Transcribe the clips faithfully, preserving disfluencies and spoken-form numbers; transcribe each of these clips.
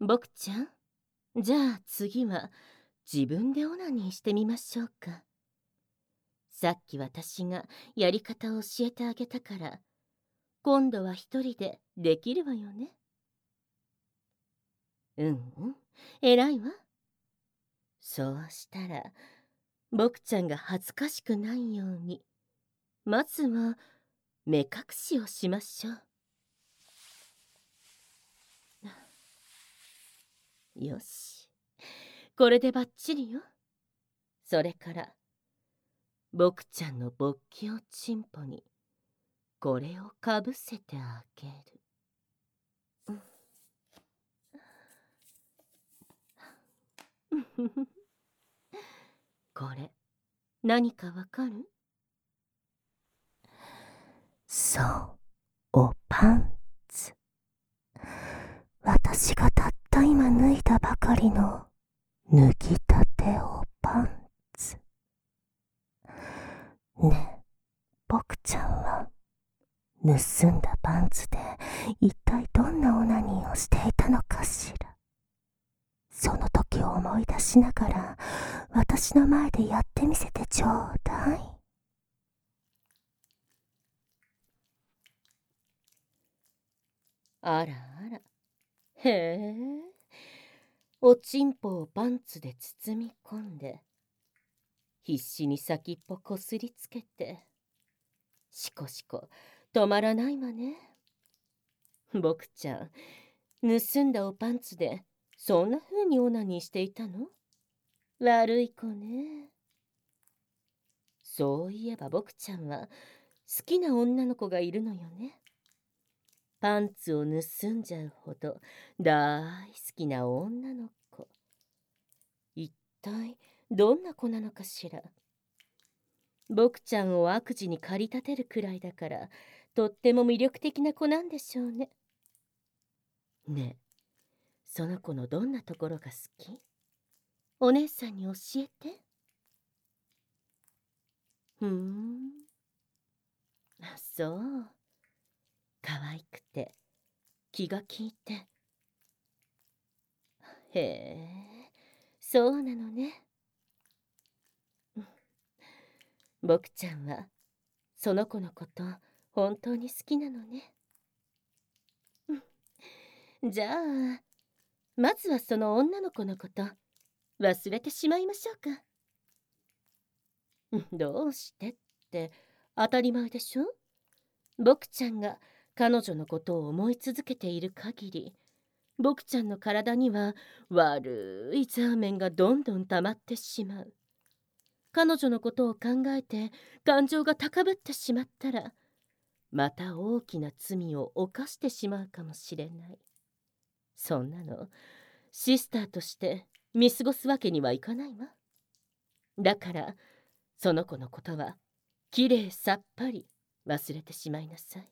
僕ちゃん、じゃあ次は自分でオナニーしてみましょうか。さっき私がやり方を教えてあげたから、今度は一人でできるわよね。うんうん、偉いわ。そうしたら、僕ちゃんが恥ずかしくないように、まずは目隠しをしましょう。よし、これでバッチリよ。それから、僕ちゃんの勃起をチンポに、これをかぶせてあげる。これ、何かわかる？ そう、おパンツ。私がたった今脱いだばかりの脱ぎたておパンツ。ねえ、僕ちゃんは盗んだパンツで一体どんなオナニーをしていたのかしら。その時を思い出しながら私の前でやってみせてちょうだい。 あらあら。へえ。おちんぽをパンツで包み込んで、必死に先っぽこすりつけて、しこしこ止まらないわね。僕ちゃん、盗んだおパンツでそんな風にオナニーしていたの？悪い子ね。そういえば僕ちゃんは好きな女の子がいるのよね。パンツを盗んじゃうほど大好きな女の子。一体どんな子なのかしら。僕ちゃんを悪事に駆り立てるくらいだから、とっても魅力的な子なんでしょうね。ねえ、その子のどんなところが好き？お姉さんに教えて。ふーん。そう。可愛くて、気が利いて。へえ、そうなのね。僕ちゃんは、その子のこと、本当に好きなのね。じゃあ、まずはその女の子のこと、忘れてしまいましょうか。どうしてって当たり前でしょ。僕ちゃんが彼女のことを思い続けている限り、僕ちゃんの体には悪いザーメンがどんどん溜まってしまう。彼女のことを考えて感情が高ぶってしまったら、また大きな罪を犯してしまうかもしれない。そんなのシスターとして見過ごすわけにはいかないわ。だからその子のことはきれいさっぱり忘れてしまいなさい。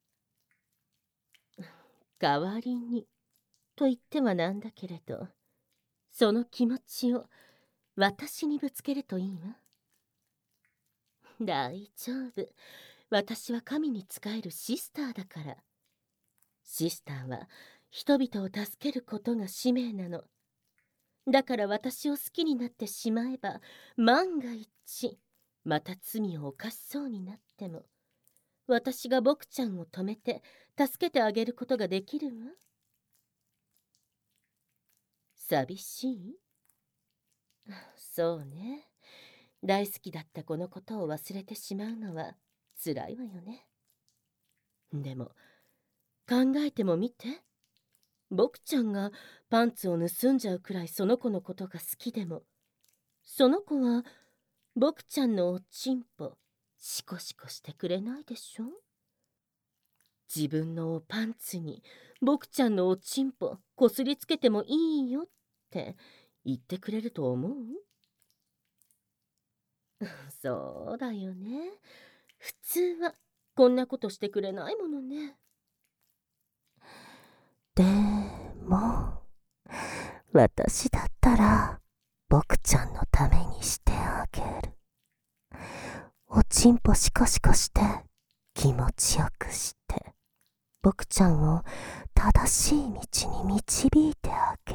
代わりにと言ってはなんだけれど、その気持ちを私にぶつけるといいわ。大丈夫。私は神に仕えるシスターだから。シスターは人々を助けることが使命なの。だから私を好きになってしまえば、万が一また罪を犯しそうになっても、私が僕ちゃんを止めて助けてあげることができるわ。寂しい？そうね。大好きだった子のことを忘れてしまうのは辛いわよね。でも考えてもみて。僕ちゃんがパンツを盗んじゃうくらいその子のことが好きでも、その子は僕ちゃんのおちんぽシコシコしてくれないでしょ。自分のおパンツに僕ちゃんのおちんぽこすりつけてもいいよって言ってくれると思う？そうだよね。普通はこんなことしてくれないものね。 でも、私だったら僕ちゃんのためにしてあげる。おちんぽシコシコして気持ちよくして、僕ちゃんを正しい道に導いてあげ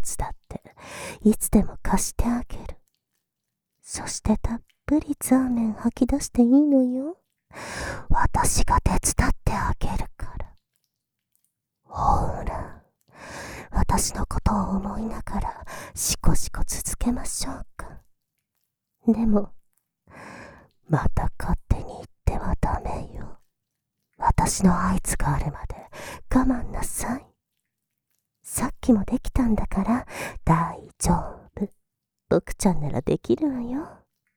つだっていつでも貸してあげる。そしてたっぷりザーメン吐き出していいのよ。私が手伝ってあげるから。ほら、私のことを思いながらしこしこ続けましょうか。でもまた勝手に言ってはダメよ。私の合図があるまで我慢なさい。さっきもできたんだから大丈夫。僕ちゃんならできるわよ。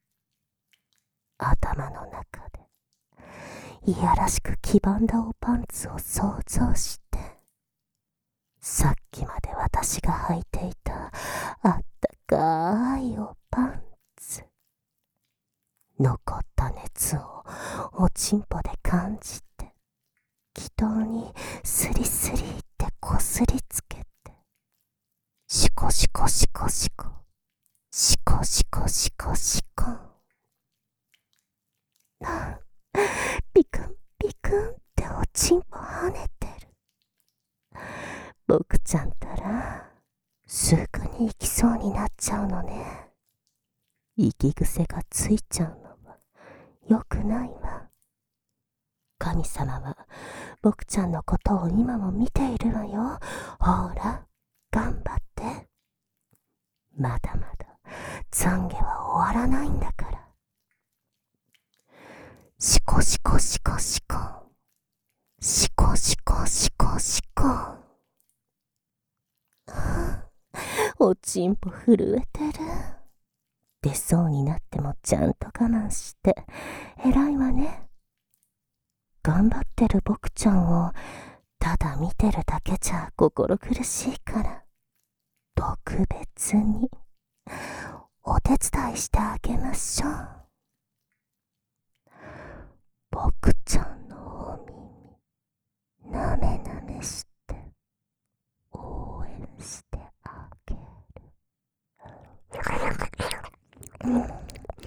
頭の中でいやらしく黄ばんだおパンツを想像して、さっきまで私が履いていたあったかいおパンツ、残った熱をおちんぽで感じて、気筒にスリスリってこすりつけて、シコシコシコシコシコシコシコシコピクンピクンっておちんぽ跳ねてる。僕ちゃんたらすぐに行きそうになっちゃうのね。息癖がついちゃうのはよくないわ。神様は僕ちゃんのことを今も見ているわよ。ほら、頑張って。まだまだ懺悔は終わらないんだから。シコシコシコシコシコシコシコシコおちんぽ震えてる。出そうになってもちゃんと我慢して偉いわね。頑張ってる僕ちゃんをただ見てるだけじゃ心苦しいから、特別にお手伝いしてあげましょう。僕ちゃんのお耳なめなめして応援してあげる。うん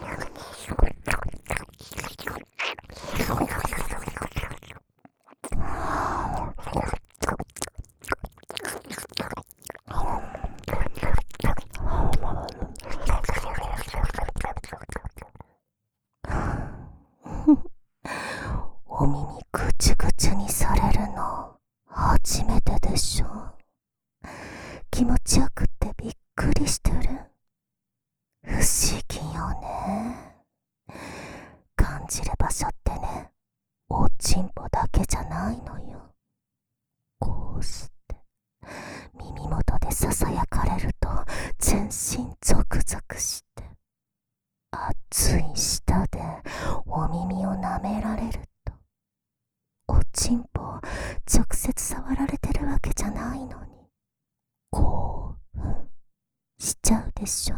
お耳ぐちゅぐちゅにされるの初めてでしょ。気持ちよくってびっくりしてる。不思議よね。感じる場所ってね、おちんぽだけじゃないのよ。こうして耳元でささやかれると全身ゾクゾクして、熱い舌でお耳を舐められると、おちんぽを直接触られてるわけじゃないのに興奮しちゃうでしょ。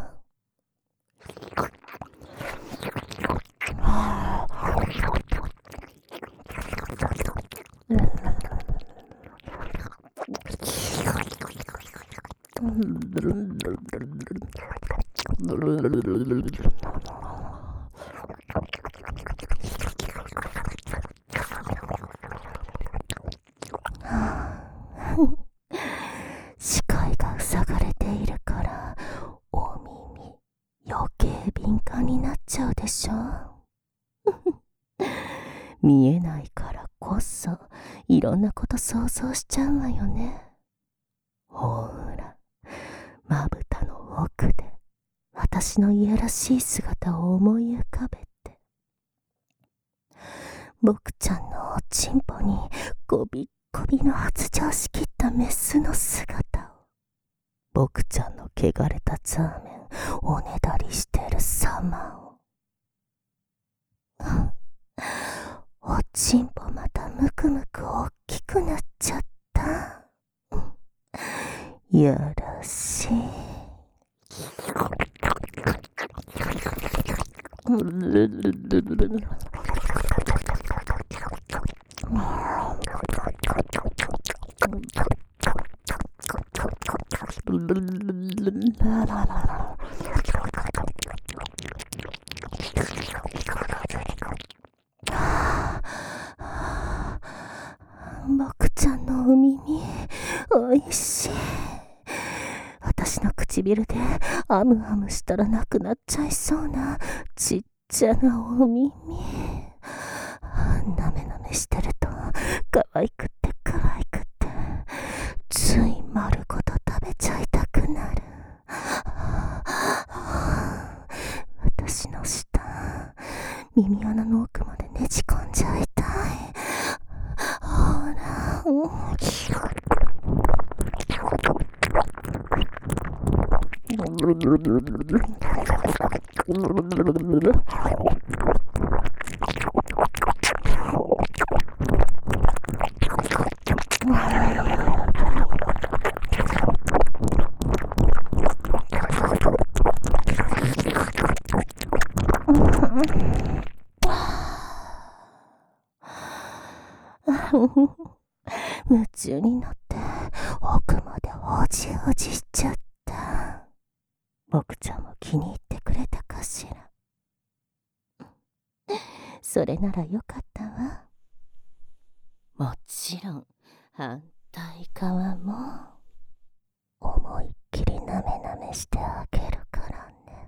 視界が塞がれているからお耳余計敏感になっちゃうでしょ。見えないからこそいろんなこと想像しちゃうわよね。ほら、まぶたの奥で私のいやらしい姿を思い浮かべて、僕ちゃんのおちんぽにこびっこびの発情しきったメスの姿を、僕ちゃんの汚れたザーメンおねだりしてる様をおちんぽまたむくむくおっきくなっちゃった。やらしい。僕ちゃんのお耳おいしい。 私の唇でアムアムしたらなくなっちゃいそうなちっちゃなお耳。なめなめしてると可愛くって可愛くってつい丸ごと食べちゃいたくなる。私の舌耳穴の奥までねじ込んじゃいたい。ほら、夢中になって奥までほじほじしちゃった。僕ちゃんも気に入ってくれたかしら。それならよかったわ。もちろん反対側も思いっきりなめなめしてあげるからね。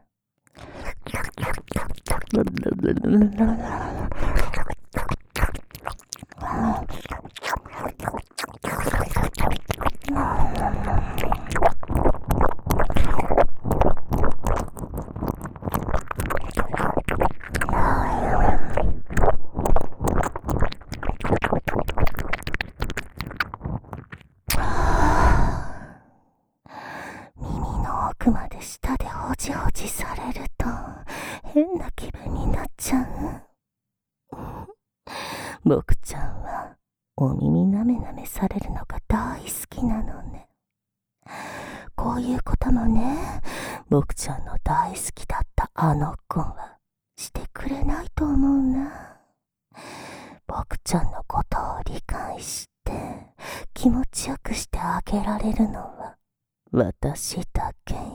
奥まで舌でほじほじされると変な気分になっちゃう。僕ちゃんはお耳なめなめされるのが大好きなのね。こういうこともね、僕ちゃんの大好きだったあの子はしてくれないと思うな。僕ちゃんのことを理解して気持ちよくしてあげられるのは私だけよ。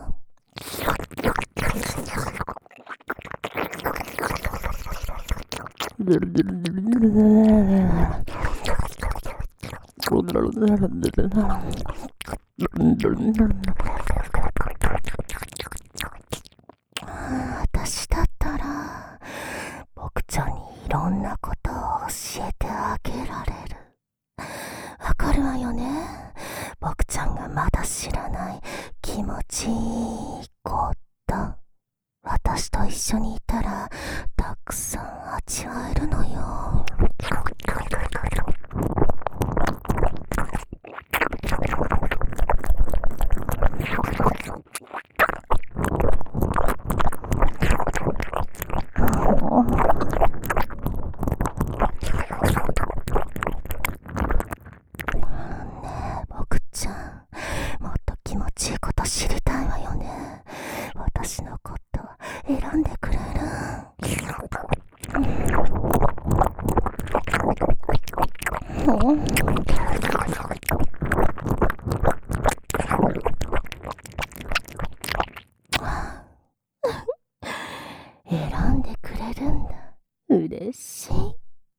私だったら僕ちゃんにいろんなことを教えてあげられる。わかるわよね。僕ちゃんがまだ知らない気持ちいいこと、私と一緒にいたらたくさん味わえるのよ。私のこと選んでくれる？選んでくれるんだ。嬉しい。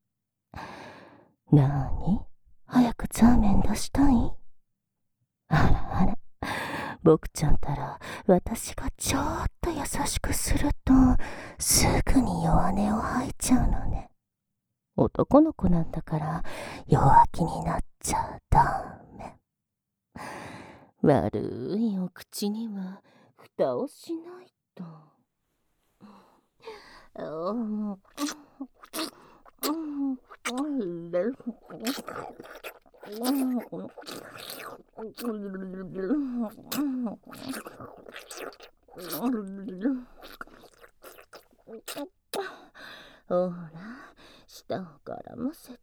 なーに？早くザーメン出したい？あらあら、僕ちゃんたら私がちょっと優しくするとすぐに弱音を吐いちゃうのね。男の子なんだから弱気になっちゃダメ。悪いお口には蓋をしないと。ほら、舌を絡ませて。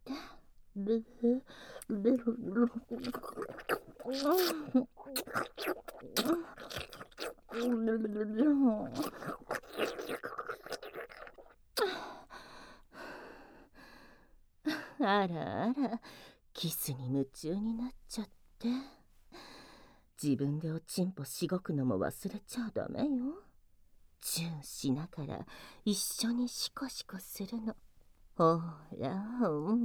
あらあら、キスに夢中になっちゃって。自分でおちんぽしごくのも忘れちゃダメよ。チュンしながら一緒にシコシコするの。ほら、うん。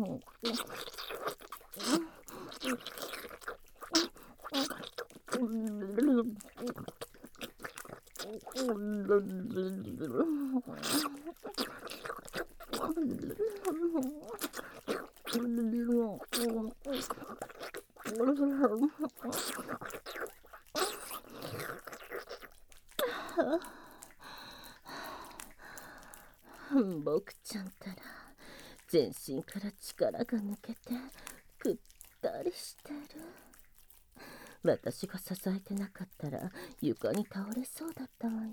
僕ちゃんったら全身から力が抜けてくったりしてる。私が支えてなかったら床に倒れそうだったわよ。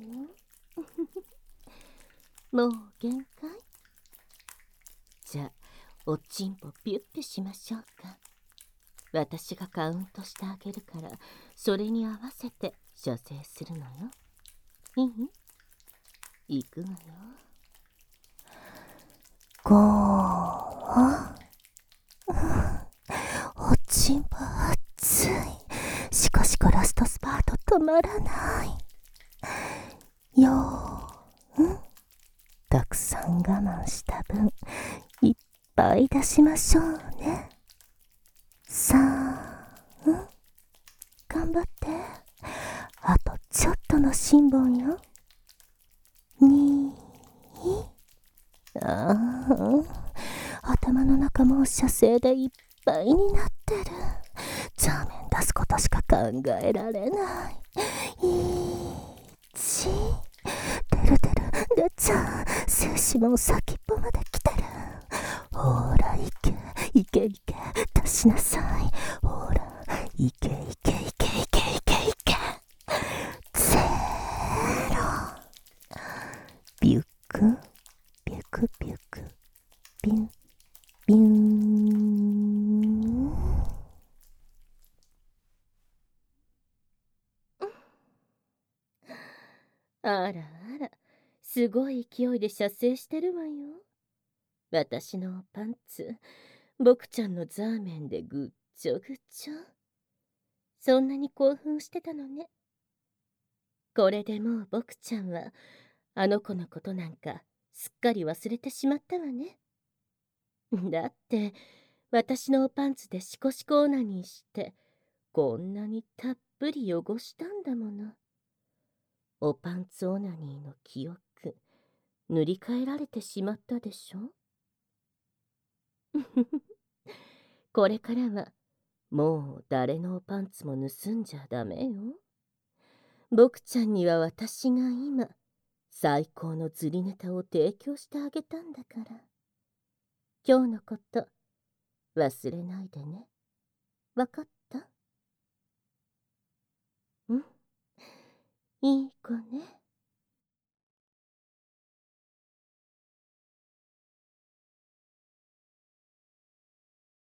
もう限界？じゃあおちんぽピュッピュしましょうか。私がカウントしてあげるからそれに合わせて射精するのよ。いい？行くわよ。 ごーおちんぽ熱い。しかしかラストスパート止まらないよーん。たくさん我慢した分いっぱい出しましょうね。さあ、うん、頑張って。あとちょっとの辛抱よ。にああ、頭の中もう射精でいっぱいになってる。ザーメン出すことしか考えられない。一、てるてる出ちゃう。精子も先っぽまで来てる。ほらいけいけいけ出しなさい。ほらいけいけいけいけいけいけ。ゼロ。ビュックビュクビュクビュンビュン。 あらあら、すごい勢いで射精してるわよ。私のパンツ、僕ちゃんのザーメンでぐっちょぐちょ。そんなに興奮してたのね。これでもう僕ちゃんはあの子のことなんかすっかり忘れてしまったわね。だって私のパンツでシコシコオナニーしてこんなにたっぷり汚したんだもの。おパンツオナニーの記憶塗り替えられてしまったでしょ。これからはもう誰のパンツも盗んじゃダメよ。僕ちゃんには私が今最高の釣りネタを提供してあげたんだから。今日のこと忘れないでね。わかった？ん？いい子ね。